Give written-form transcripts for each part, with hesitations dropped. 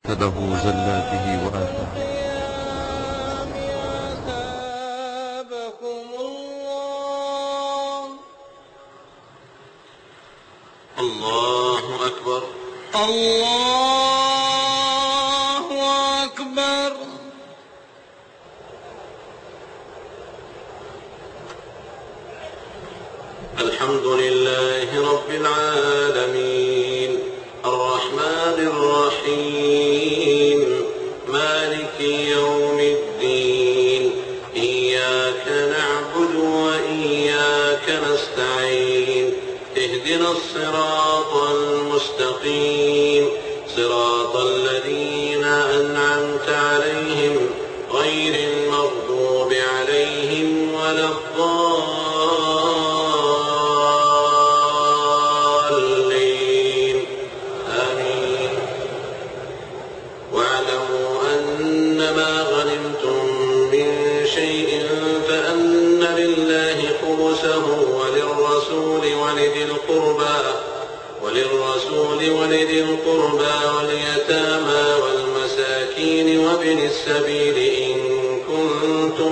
فله زلاته وآثاره. الله أكبر. الله أكبر. الحمد لله رب العالمين الرحمن الرحيم مالك يوم الدين إياك نعبد وإياك نستعين اهدنا الصراط المستقيم صراط الذين أنعمت عليهم غير المغضوب عليهم ولا الضالين آمين. واعلموا أنما غنمتم من شيء فأن لله خمسه ولذي القربى واليتامى والمساكين وابن السبيل إن كنتم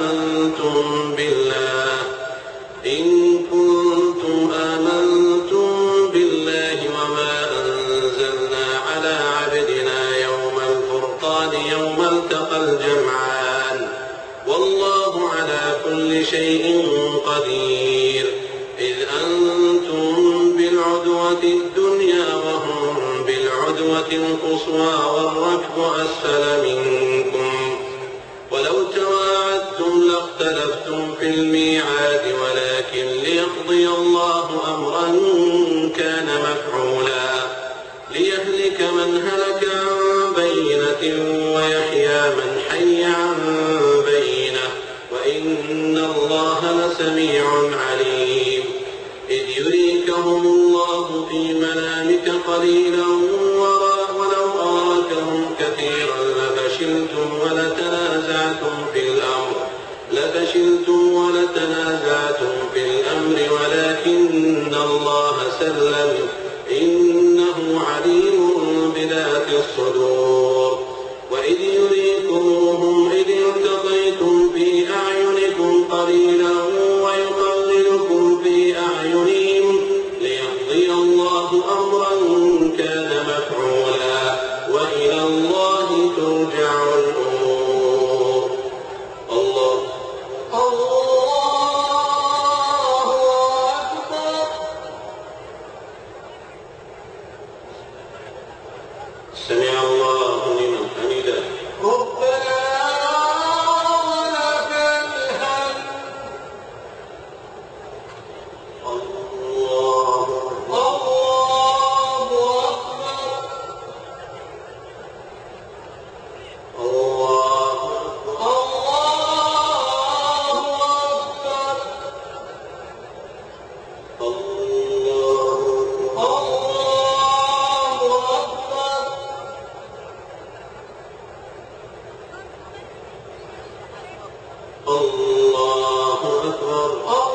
آمنتم بالله وما أنزلنا على عبدنا يوم الفرقان يوم التقى الجمعان والله على كل شيء قدير. إذ أنتم بالعدوة الدنيا وهم بالعدوة القصوى والركب أسفل منكم ولو تواعدتم لاختلفتم في الميعاد ولكن ليقضي الله أمرا كان مفعولا ليهلك من هلك عن بينة ويحيى من حي عن بينة وإن الله لسميع عليم. إذ يريكهم الله في منامك قليلا ولو أراكهم كثيرا لفشلتم ولتنازعتم في الأمر ولكن الله سلم إنه عليم بذات الصدور. وإذ يريكموهم إذ التقيتم في أعينكم قليلا ويقللكم في أعينهم ليقضي الله أمرا كان مفعولا وإلى الله ترجع الأمور. الله أكبر. سمع الله لمن حمده. ربنا ولك الحمد. الله أكبر. الله أكبر.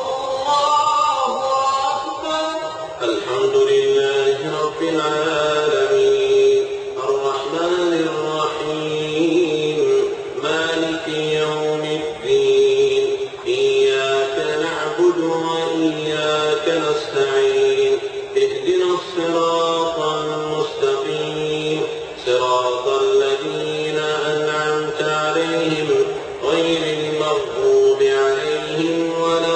الحمد لله رب العالمين الرحمن الرحيم مالك يوم الدين إياك نعبد وإياك نستعين اهدنا الصراط المستقيم صراط الذين أنعمت عليهم غير المغضوب عليهم ولا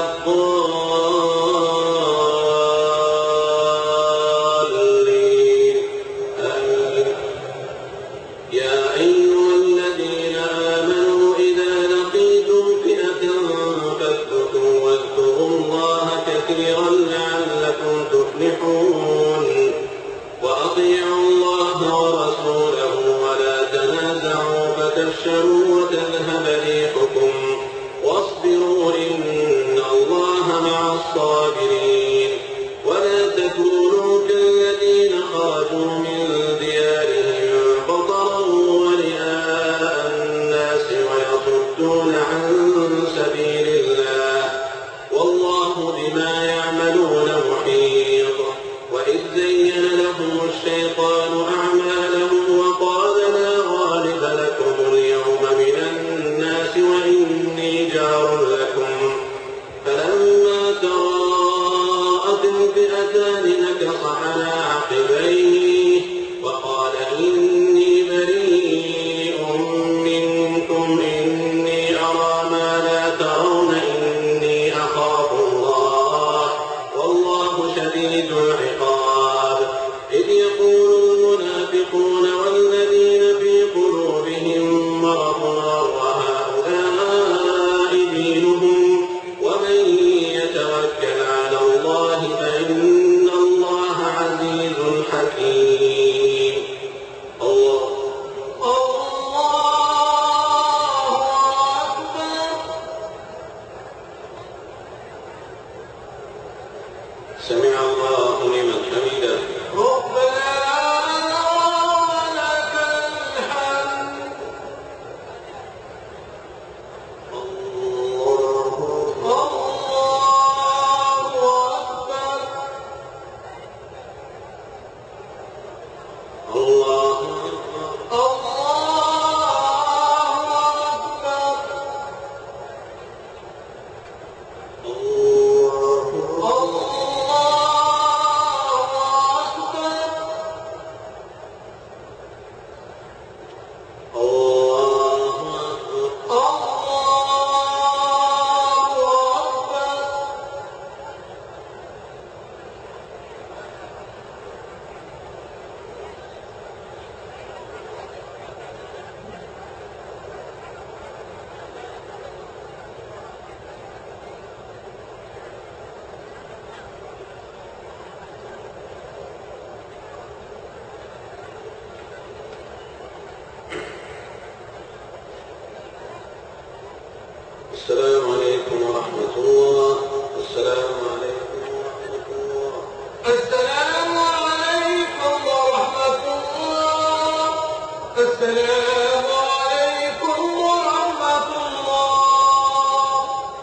الضالين آمين. يا أيها الذين آمنوا إذا لقيتم فئة فاثبتوا واذكروا الله كثيرا لعلكم تفلحون. وأطيعوا الله ورسوله ولا تنازعوا فتفشلوا وتذهب ريحكم واصبروا إن الله مع الصابرين. ولا تكونوا كالذين خرجوا من ديارهم بطرا ورئاء الناس ويصدون عن سبيل الله والله بما يعملون محيط. وإذ زين لهم الشيطان أعمالهم وقال المنافقون والذين في قلوبهم مرض وهؤلاء دينهم ومن يتوكل على الله فإن الله عزيز حكيم. الله أكبر. سمع الله لمن حمده. ربنا ولك الحمد. الله أكبر. الله السلام عليكم ورحمة الله. السلام عليكم ورحمة الله. السلام عليكم ورحمة الله. السلام عليكم ورحمة الله.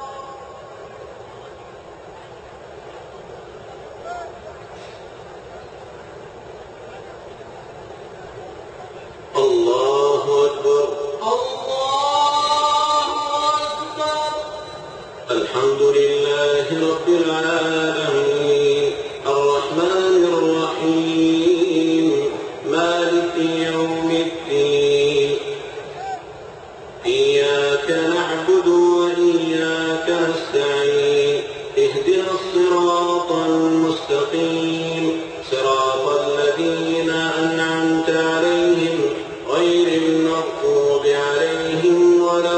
الله أكبر. الحمد لله رب العالمين الرحمن الرحيم مالك يوم الدين إياك نعبد وإياك نستعين اهدنا الصراط المستقيم صراط الذين أنعمت عليهم غير المغضوب عليهم ولا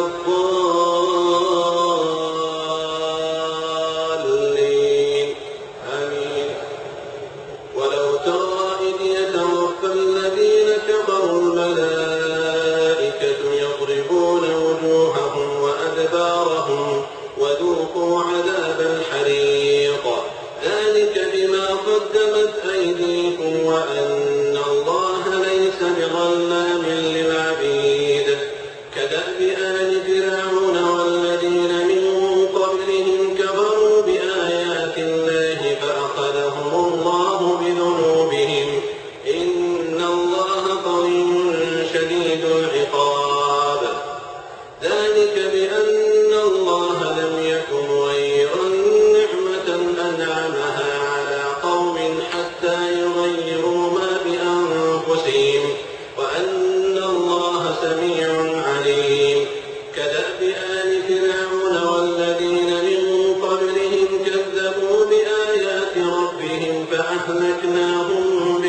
الضالين. آمين. ولو ترى إذ يتوفى الذين كفروا الملائكة يضربون وجوههم وأدبارهم وذوقوا عذاب الحريق ذلك بما قدمت أيديكم وأن الله ليس بظلام للعبيد. كدأب آل فرعون والذين من قبلهم كفروا بآيات الله فأخذهم الله بذنوبهم إن الله قوي شديد العقاب. ذلك بأن الله لم يكن غيرا نعمة أنعمها على قوم حتى يغيروا ما بأنفسهم وأن الله سميع عليم. كدأب آل فرعون والذين من قبلهم كذبوا بآيات ربهم فأهلكناهم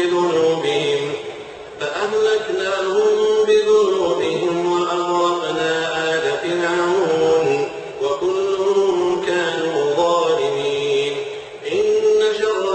بذنوبهم وأغرقنا آل فرعون وكل كانوا ظالمين. إن شر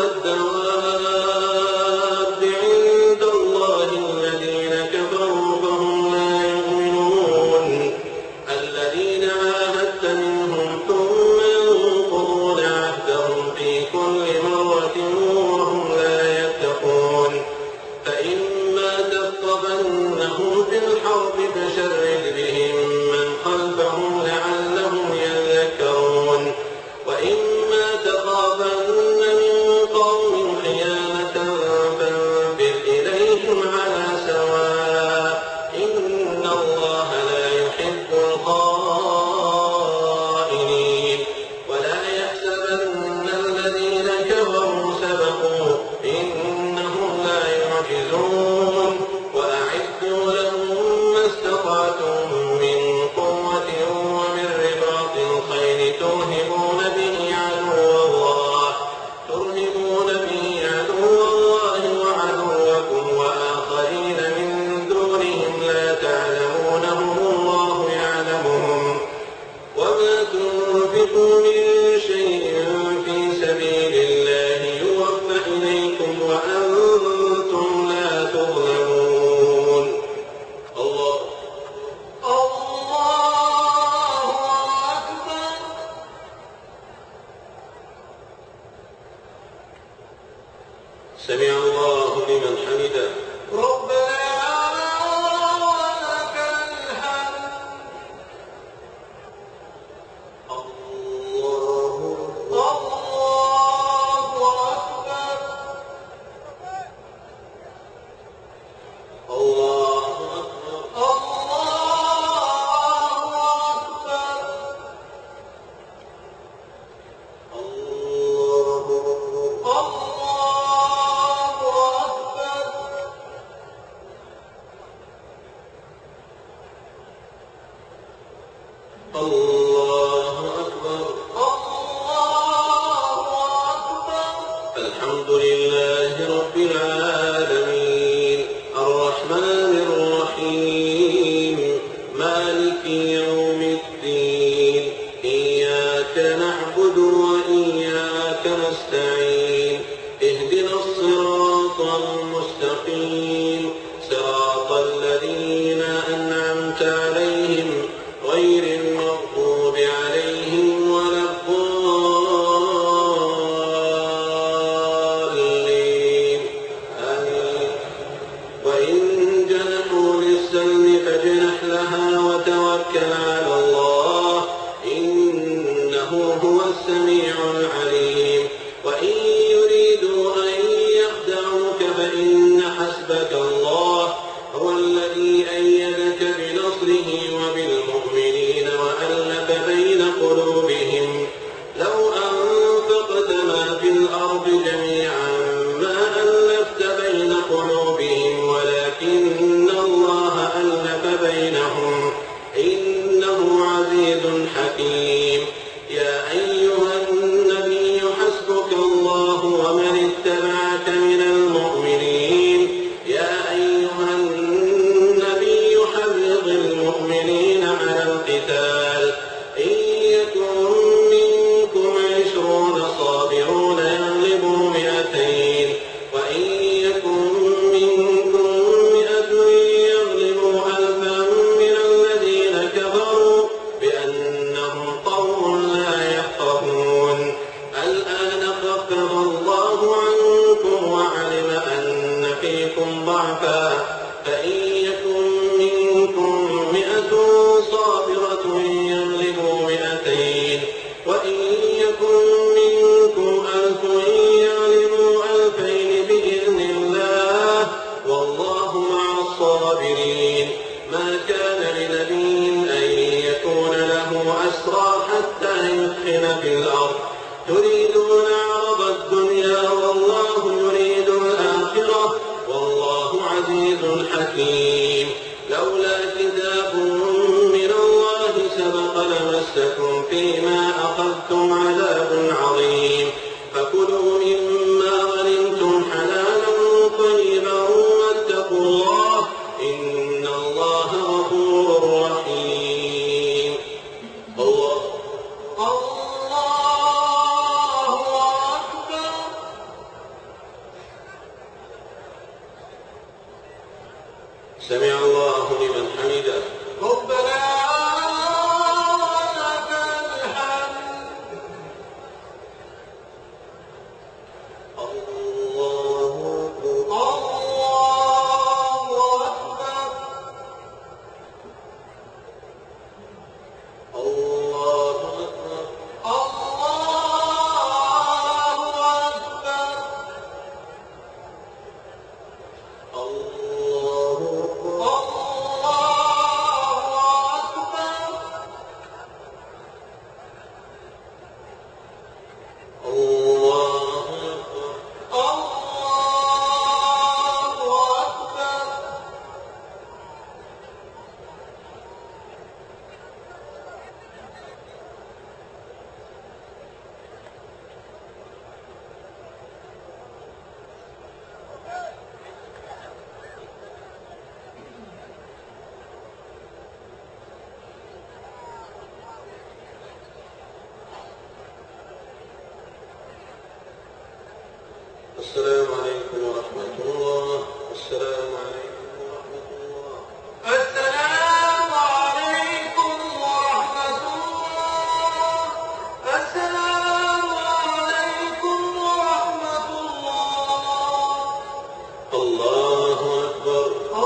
الدواب عند الله الذين كفروا فهم لا يؤمنون. الذين عاهدت منهم ثم ينقضون عهدهم في كل مرة وهم لا يتقون. فإما تثقفنهم في الحرب فشرد بهم من خلفهم لعلهم يذكرون. وإما تخافن من قوم خيانة فانبذ إليهم على سواء إن الله لا يحب الخائنين. ولا يحسبن الذين كفروا سبقوا إنهم لا يعجزون. وأعدوا لهم السلام عليكم ورحمة الله. السلام عليكم ورحمة الله. السلام عليكم ورحمة الله. السلام عليكم ورحمة الله. الله أكبر.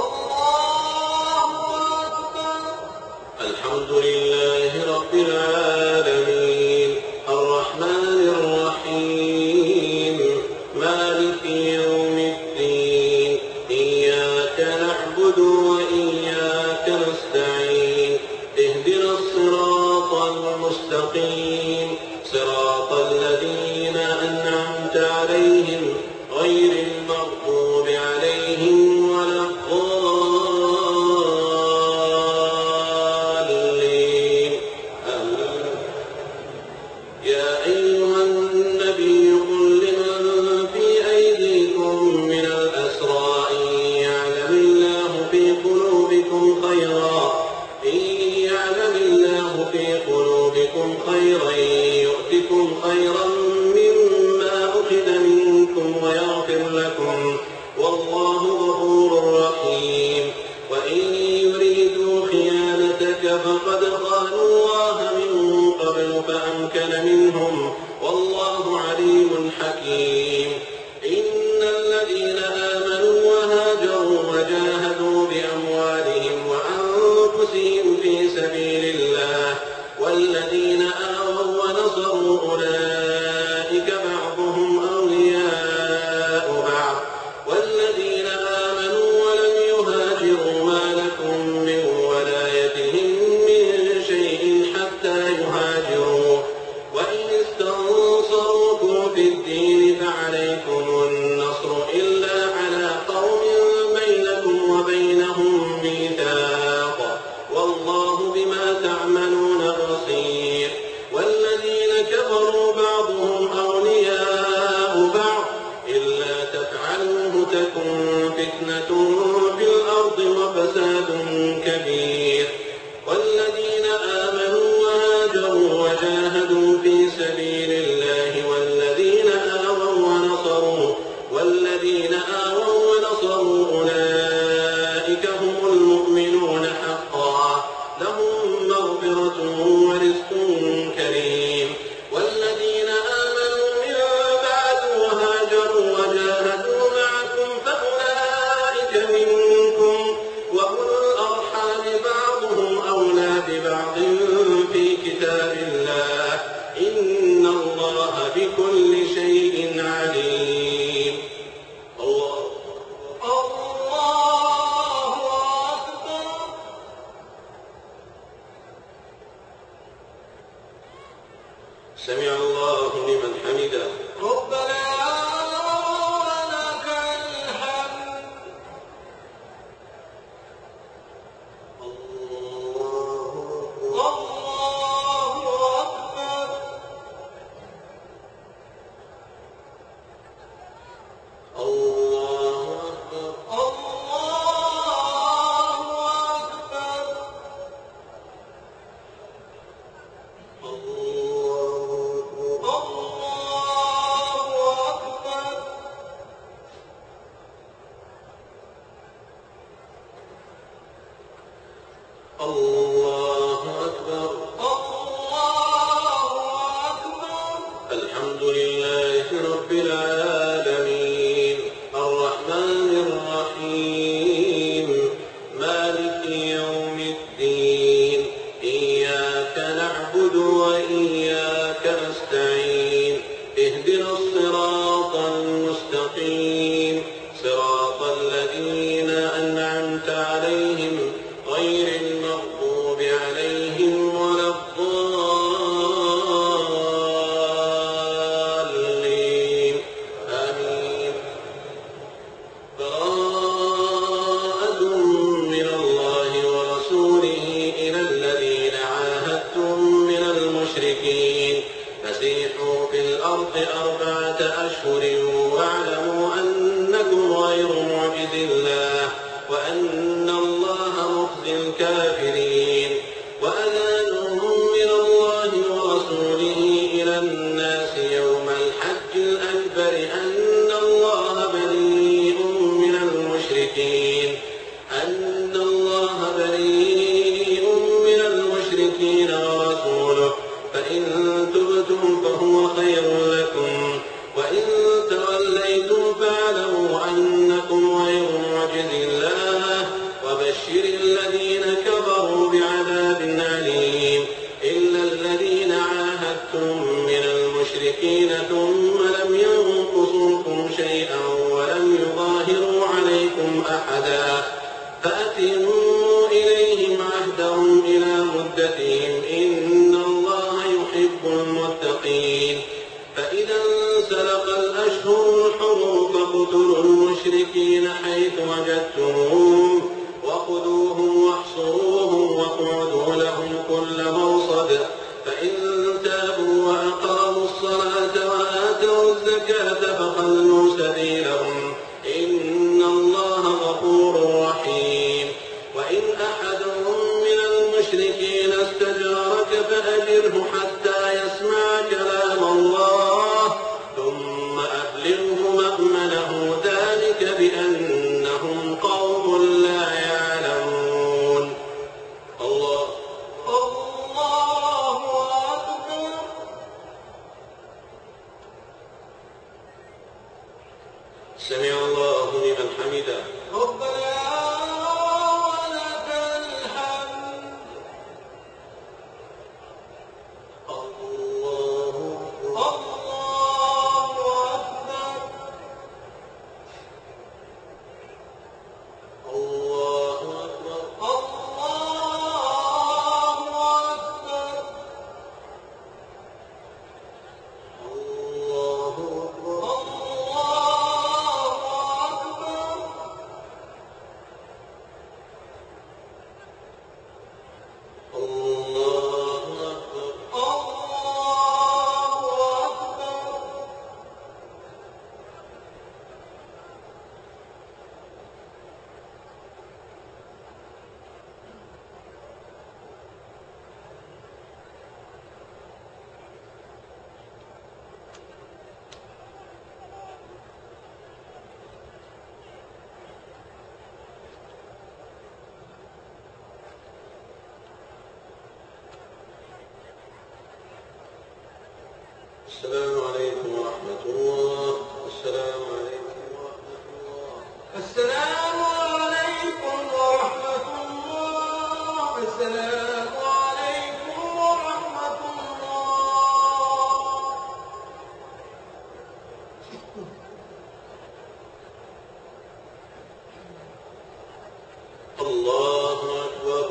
الله أكبر. الحمد لله رب العالمين الرحمن الرحيم مالك يوم الدين إياك نعبد وفساد كبير. والذين آمنوا وهاجروا وجاهدوا في سبيل الله والذين آووا ونصروا أولئك هم المؤمنون حقا لهم مغفرة ورزق كريم. والذين آمنوا من بعد وهاجروا وجاهدوا معكم فأولئك منكم وأولو الأرحام بعضهم أولى ببعض في كتاب الله إن الله بكل شيء عليم. الله أكبر. سمع الله لمن حمده. ربنا ولك الحمد. الله أكبر. الله أكبر. الله أكبر. الحمد لله رب العالمين الرحمن الرحيم مالك يوم الدين إياك نعبد وإياك نستعين اهدنا الصراط المستقيم صراط الذين أنعمت عليهم غير المغضوب عليهم ولا الضالين آمين. براءة من الله ورسوله إلى الذين عاهدتم من المشركين فسيحوا في الأرض 4 أشهر واعلموا أنكم غير معجز الله وأن الله مخزي الكافرين. وأذان من الله ورسوله إلى الناس يوم الحج الأكبر أن الله بريء من المشركين ورسوله فإن تبتم فهو خير لكم وإن توليتم فاعلموا أنكم غير معجز الله وبشر الذين كفروا بعذاب أليم. إلا الذين عاهدتم من المشركين ثم لم ينقصوكم شيئا ولم يظاهروا عليكم أحدا فأتموا إليهم عهدهم إلى مدتهم إن الله يحب المتقين. فإذا انسلخ الأشهر الحرم فاقتلوا المشركين حيث وجدتموهم وخذوهم واحصروهم واقعدوا لهم كل مرصد فإن تابوا وأقاموا الصلاة وآتوا الزكاة فخلوا سبيلهم إن الله غفور رحيم. وإن أحد من المشركين استجارك فأجره حتى يسمع كلام الله ثم أبلغه مأمنه ذلك بأنهم قوم لا يعلمون. الله أكبر. سمع الله لمن حمده. ربنا ولك الحمد. السلام عليكم ورحمة الله. السلام عليكم ورحمة الله. السلام عليكم ورحمة الله. السلام عليكم ورحمة الله. الله أكبر.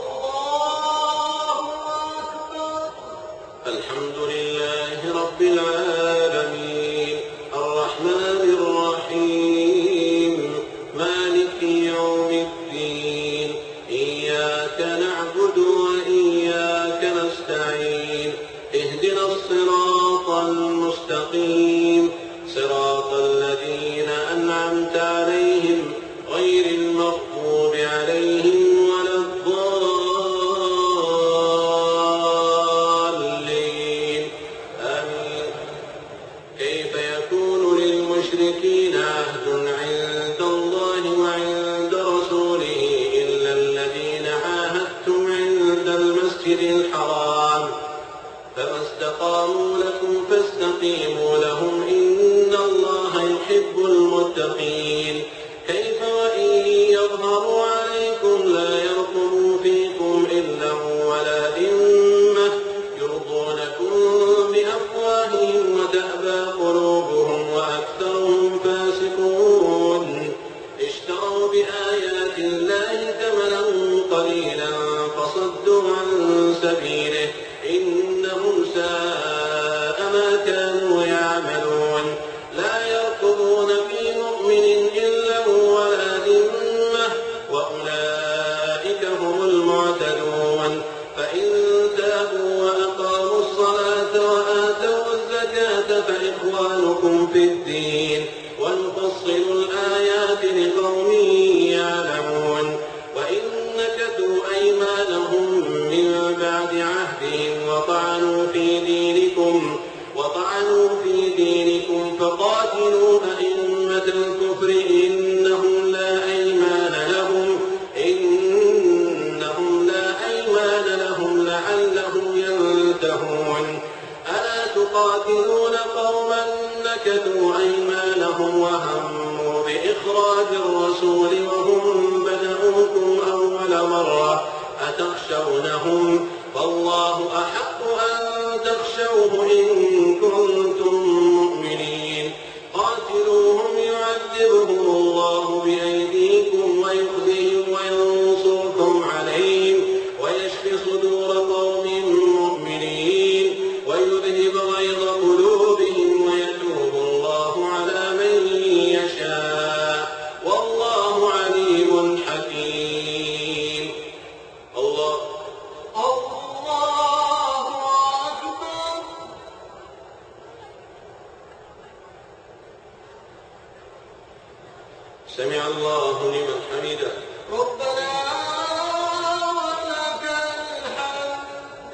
الله أكبر. الحمد لله رب العالمين الرحمن الرحيم مالك يوم الدين إياك نعبد وإياك نستعين اهدنا الصراط المستقيم صراط الذين أنعمت عليهم غير المغضوب عليهم ولا الضالين آمين. كيف يكون للمشركين عهد عند الله وعند رسوله إلا الذين عاهدتم عند المسجد الحرام فما استقاموا لكم فاستقيموا لهم إن الله يحب المتقين. كيف وإن يظهروا عليكم لا يرقبوا فيكم إلا ولا ذمة يرضونكم بأفواههم وتأبى قلوبهم وأكثرهم فاسقون. اشتروا بآيات الله ثمنا قليلا فصدوا عن سبيله إنهم ساء ما كانوا يعملون. لا يرقبون في مؤمن إلا ولا ذمة وأولئك هم المعتدون. فإن تابوا وأقاموا الصلاة وآتوا الزكاة فإخوانكم في الدين ونفصل الآيات لقوم يعلمون. وإن نكثوا أيمانهم من بعد عهدهم وطعنوا في دينكم فقاتلوا أئمة الكفر إنهم لا أيمان لهم لعلهم ينتهون. ألا تقاتلون قوما نكثوا أيمانهم وهموا بإخراج الرسول وهم بدأوكم أول مرة أتخشونهم فالله أحق أن تخشوه إن كنتم مؤمنين. قاتلوهم يعذبهم الله بأيديكم ويخزيهم وينصركم عليهم ويشف صدور قوم مؤمنين ويذهب غيظ قلوبهم ويتوب الله على من يشاء والله عليم حكيم. الله أكبر. سمع الله لمن حمده. ربنا ولك الحمد.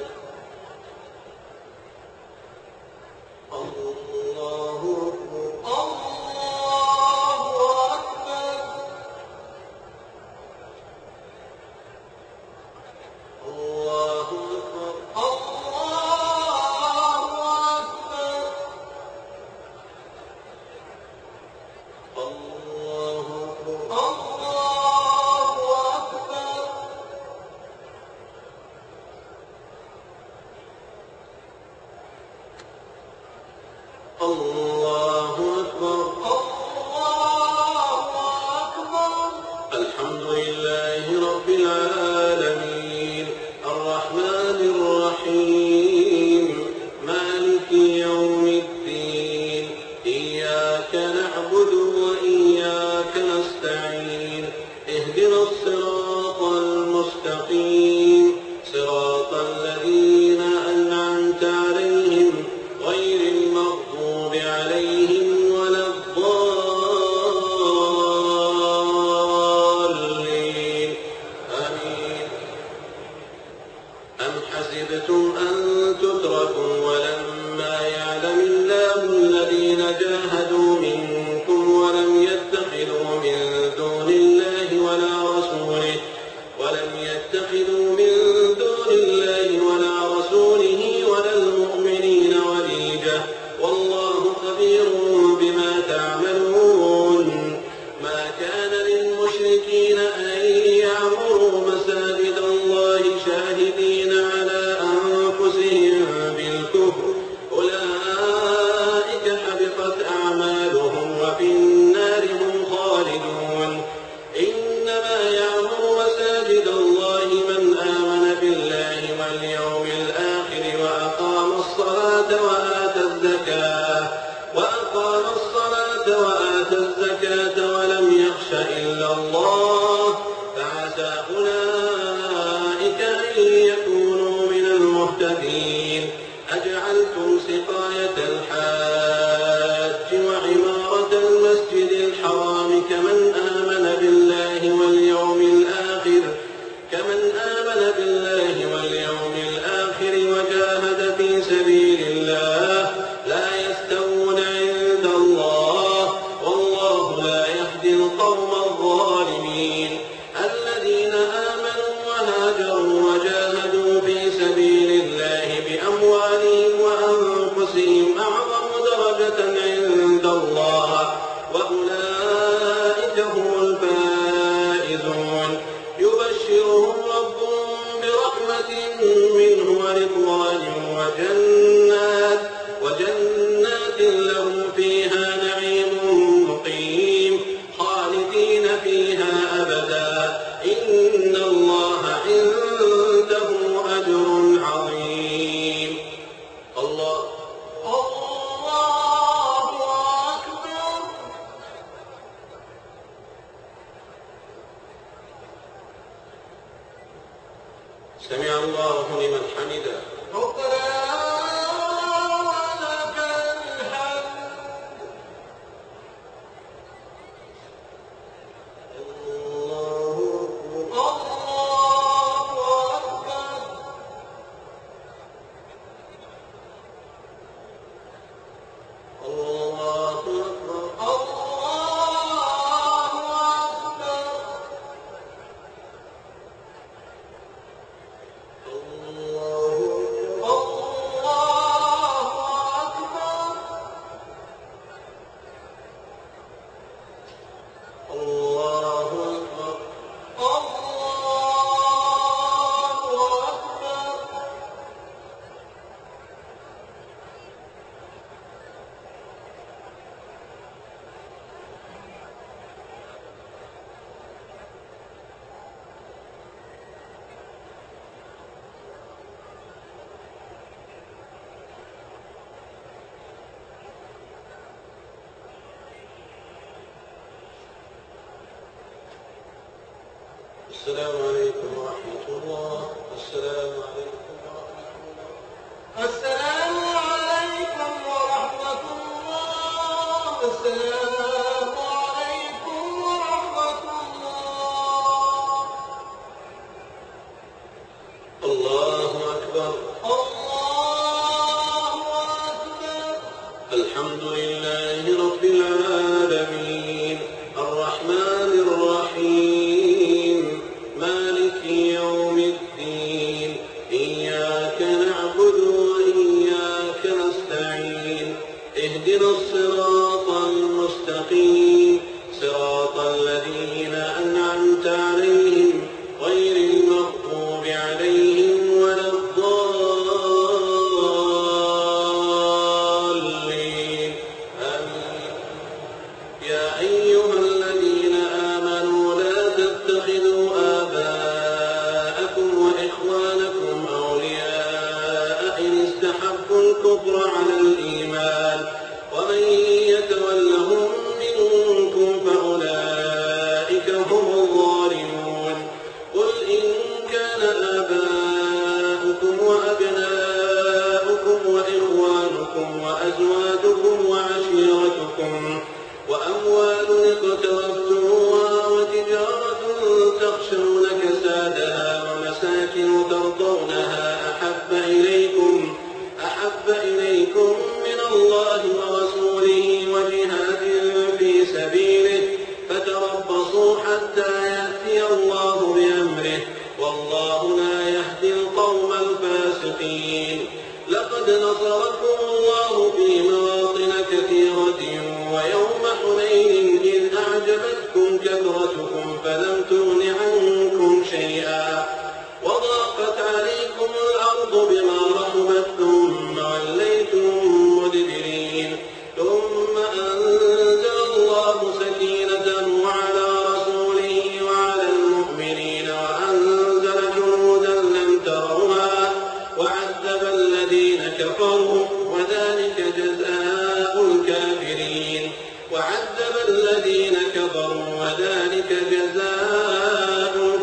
الله أكبر. الله أكبر. الله أكبر. الله أكبر. الله أكبر. الله أكبر. الحمد لله رب العالمين الرحمن الرحيم مالك يوم الدين إياك نعبد وإياك نستعين اهدنا الصراط المستقيم صراط الذين أنعمت عليهم غير المغضوب عليهم ولا الضالين آمين. أم حسبتم أن تتركوا ولما يعلم الله الذين جاهدوا منكم ولم يتخذوا من دون الله ولا رسوله عسى أولئك أن يكونوا من المهتدين. أجعلتم سقاية الحاج وعمارة المسجد الحرام كمن آمن بالله واليوم الآخر وجاهد في سبيل الله لا يستوون عند الله والله لا يهدي القوم الظالمين. الذين آمنوا وهاجروا وجاهدوا في سبيل الله بأموالهم وأنفسهم أعظم درجة عند الله وأولئك هم الفائزون. يبشرهم ربهم برحمة منه ورضوان وجنات لهم فيها نعيم مقيم خالدين فيها أبدا إن الله عنده أجر عظيم. الله أكبر. سمع الله لمن حمده. ربنا ولك الحمد. الله أكبر. الله أكبر. السلام عليكم ورحمة الله. السلام عليكم ورحمة الله. السلام عليكم ورحمة الله. السلام عليكم ورحمة الله. الله أكبر. الله أكبر. الحمد لله رب العالمين الرحمن الرحيم مالك يوم الدين إياك نعبد وإياك نستعين اهدنا الصراط المستقيم صراط الذين أنعمت عليهم غير المغضوب عليهم ولا الضالين آمين. يا أيها الذين آمنوا لا تتخذوا آباءكم وإخوانكم أولياء إن استحبوا الكفر على الإيمان ومن يتولهم منكم فأولئك هم الظالمون. قل إن كان آباؤكم وأبناؤكم وإخوانكم وأزواجكم وعشيرتكم وأموال اقترفتموها وتجارة تخشون كسادها ومساكن ترضونها أحب إليكم من الله ورسوله وجهاد في سبيله فتربصوا حتى يأتي الله بأمره والله لا يهدي القوم الفاسقين. لقد نصركم الله في مواطن كثيرة ويوم حنين إذ أعجبتكم كثرتكم فلم تغن عنكم شيئا وضاقت عليكم الأرض بما رحبت ثم وليتم مدبرين ثم أنزل الله سكينته على رسوله وعلى المؤمنين وأنزل جنودا لم تروها وعذب الذين كفروا وذلك جزاء الكافرين. وعذب الذين كفروا وذلك جزاء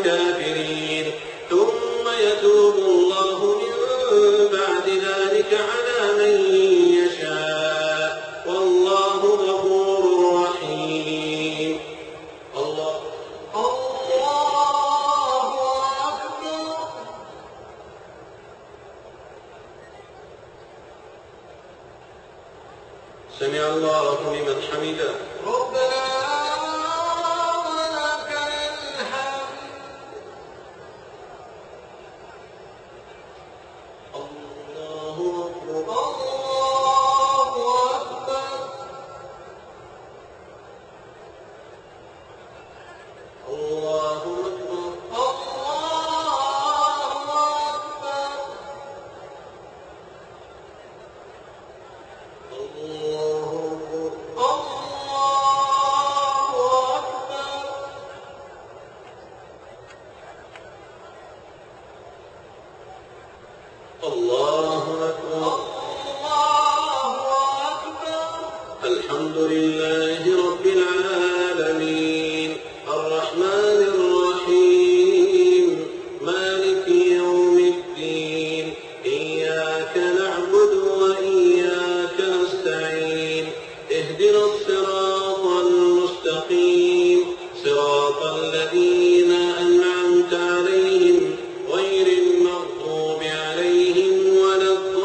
الكافرين ثم يتوب الله من بعد ذلك على من يشاء والله غفور رحيم. الله أكبر. سمع الله لمن حمده. ربنا ولك الحمد. الله أكبر. الله أكبر. الله أكبر. الله أكبر. الحمد لله رب العالمين الرحمن الرحيم مالك يوم الدين إياك نعبد وإياك نستعين اهدنا الصراط المستقيم صراط الذين أنعمت عليهم غير المغضوب عليهم ولا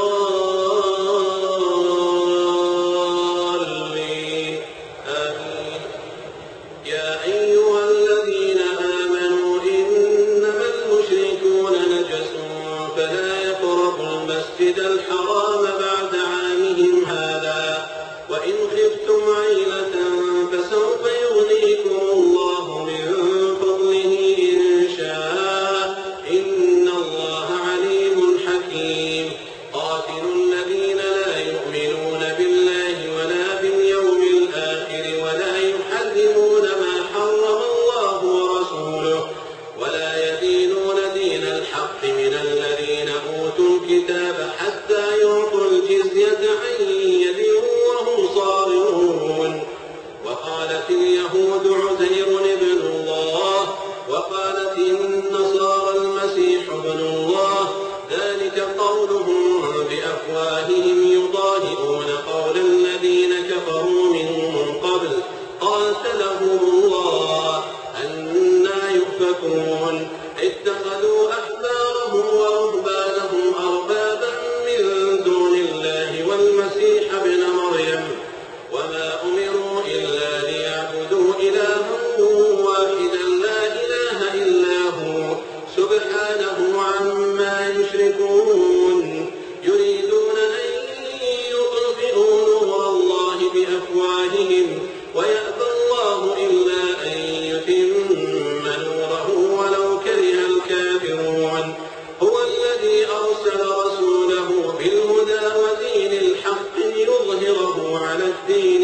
الضالين آمين. يا أيها الذين آمنوا إنما المشركون نجس فلا يقربوا المسجد الحرام بعد عامهم هذا وإن خفتم عيلة فسوف يغنيكم الله من فضله إن شاء إن الله عليم حكيم. قاتلوا الذين لا يؤمنون بالله ولا باليوم الآخر ولا يحرمون ما حرم الله ورسوله ولا يدينون دين الحق من الذين أوتوا الكتاب حتى يعطوا الجزية عن يد وهم صاغرون. وقالت اليهود عزير ابن الله وقالت النصارى المسيح ابن الله ذلك قولهم بأفواههم يضاهئون قول الذين كفروا من قبل قاتلهم الله أنى يؤفكون. اتخذوا أحبارهم ورهبانهم أربابا من دون الله والمسيح ابن مريم وما أمروا إلا ليعبدوا إلها واحدا لا إله إلا هو سبحانه عما يشركون. يريدون أن يطفئوا نور الله بأفواههم ويأبى الله إلا أن يتم نوره ولو كره الكافرون. هو الذي أرسل رسوله بالهدى ودين الحق ليظهره على الدين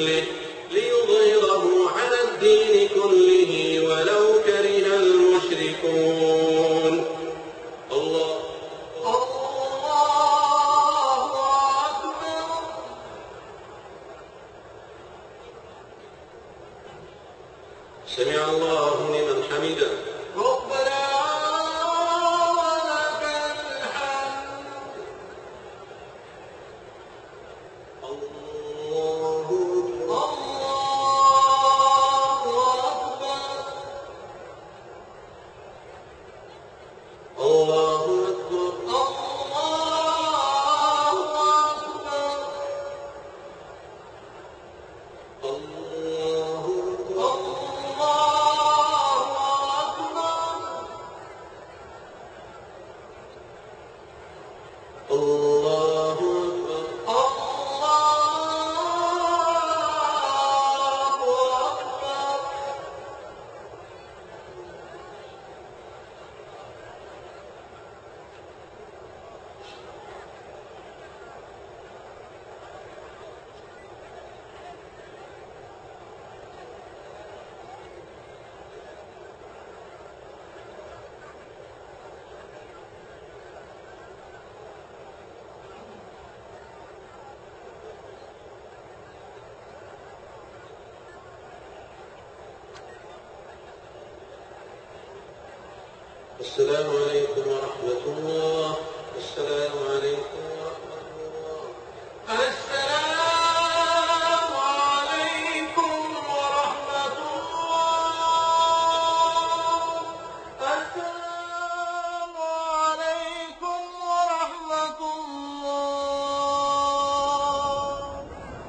كله ولو كره المشركون. الله أكبر. سمع الله لمن حمده. ربنا ولك الحمد. الله أكبر. الله أكبر. السلام عليكم ورحمة الله. السلام عليكم ورحمة الله.